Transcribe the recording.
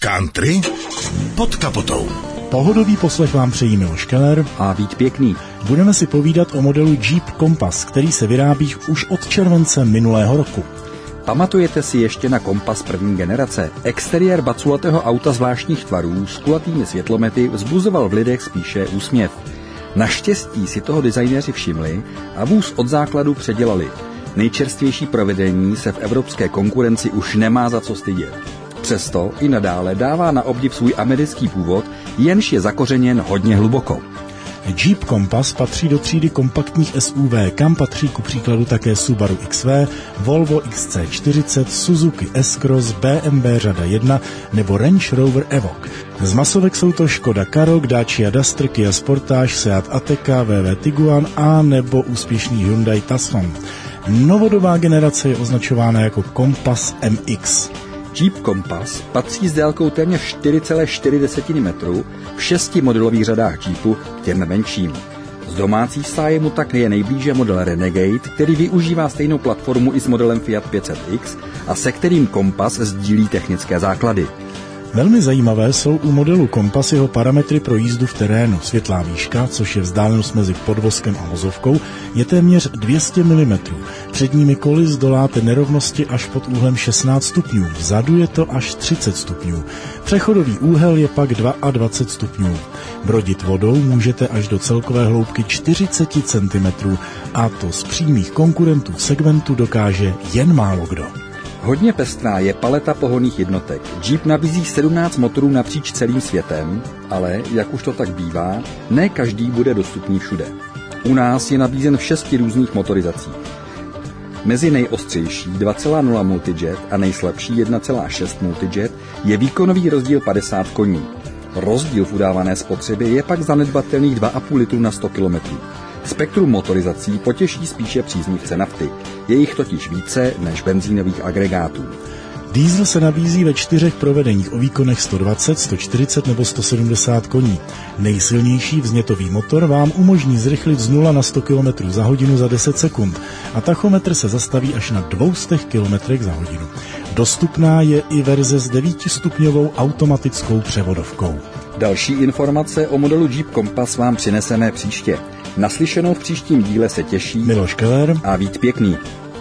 Country pod kapotou. Pohodový poslech vám přejí Miloš Keller a Vít Pěkný. Budeme si povídat o modelu Jeep Compass, který se vyrábí už od července minulého roku. Pamatujete si ještě na Compass první generace? Exteriér baculatého auta zvláštních tvarů s kulatými světlomety vzbuzoval v lidech spíše úsměv. Naštěstí si toho designéři všimli a vůz od základu předělali. Nejčerstvější provedení se v evropské konkurenci už nemá za co stydět. Přesto i nadále dává na obdiv svůj americký původ, jenž je zakořeněn hodně hluboko. Jeep Compass patří do třídy kompaktních SUV, kam patří ku příkladu také Subaru XV, Volvo XC40, Suzuki S-Cross, BMW řada 1 nebo Range Rover Evoque. Z masovek jsou to Škoda Karoq, Dacia Duster, Kia Sportage, Seat Ateca, VW Tiguan a nebo úspěšný Hyundai Tucson. Novodobá generace je označována jako Compass MX. Jeep Compass patří s délkou téměř 4,4 metru v 6 modelových řadách Jeepu k těm menším. Z domácí stáje mu tak je nejblíže model Renegade, který využívá stejnou platformu i s modelem Fiat 500X a se kterým Compass sdílí technické základy. Velmi zajímavé jsou u modelu Compass jeho parametry pro jízdu v terénu. Světlá výška, což je vzdálenost mezi podvozkem a vozovkou, je téměř 200 mm. Předními koly zdoláte nerovnosti až pod úhlem 16 stupňů, vzadu je to až 30 stupňů. Přechodový úhel je pak 22 stupňů. Brodit vodou můžete až do celkové hloubky 40 cm a to z přímých konkurentů v segmentu dokáže jen málo kdo. Hodně pestrá je paleta pohonných jednotek. Jeep nabízí 17 motorů napříč celým světem, ale, jak už to tak bývá, ne každý bude dostupný všude. U nás je nabízen v 6 různých motorizacích. Mezi nejostřejší 2.0 Multijet a nejslabší 1.6 Multijet je výkonový rozdíl 50 koní. Rozdíl v udávané spotřebě je pak zanedbatelných 2,5 litru na 100 km. Spektrum motorizací potěší spíše příznivce nafty. Je jich totiž více než benzínových agregátů. Diesel se nabízí ve 4 provedeních o výkonech 120, 140 nebo 170 koní. Nejsilnější vznětový motor vám umožní zrychlit z 0 na 100 km za hodinu za 10 sekund a tachometr se zastaví až na 200 km za hodinu. Dostupná je i verze s 9stupňovou automatickou převodovkou. Další informace o modelu Jeep Compass vám přineseme příště. Naslyšenou v příštím díle se těší Miloš Keller a Vít Pěkný.